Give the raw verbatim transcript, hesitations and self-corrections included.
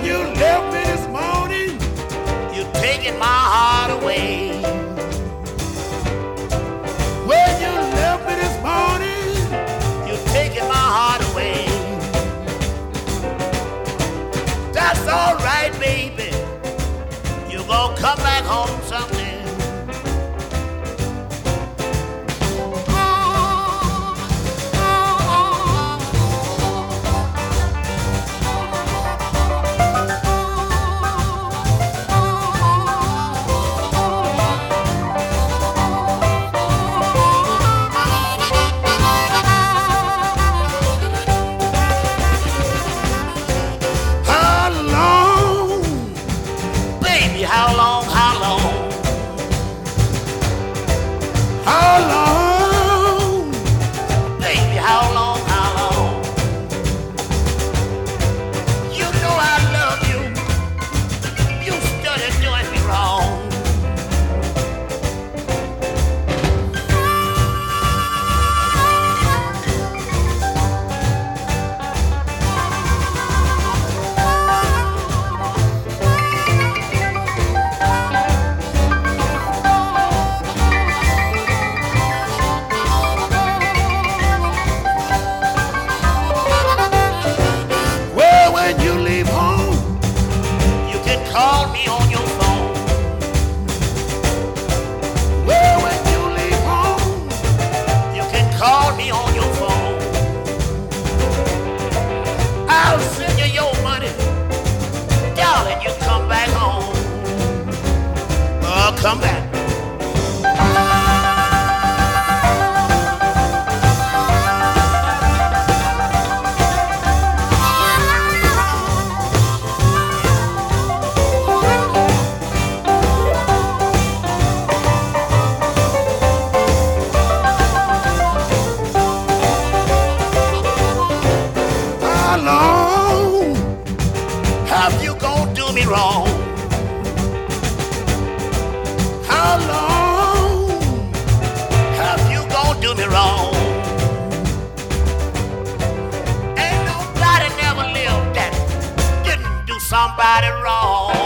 you left me this morning, you're taking my heart away. when you left me this morning, You're taking my heart away. That's all right, baby. You're gonna come back home someday. how long, Baby, how long, how long? how long, Baby, how long, how long? You know I love you. You started doing me wrong. well, when you leave home, You can call me on your phone. well, when you leave home, You can call me on your phone. I'll send you your money. Darling, you come back home. Oh, come back. how long, Have you gonna do me wrong? how long, Have you gonna do me wrong? Ain't nobody never lived that didn't do somebody wrong.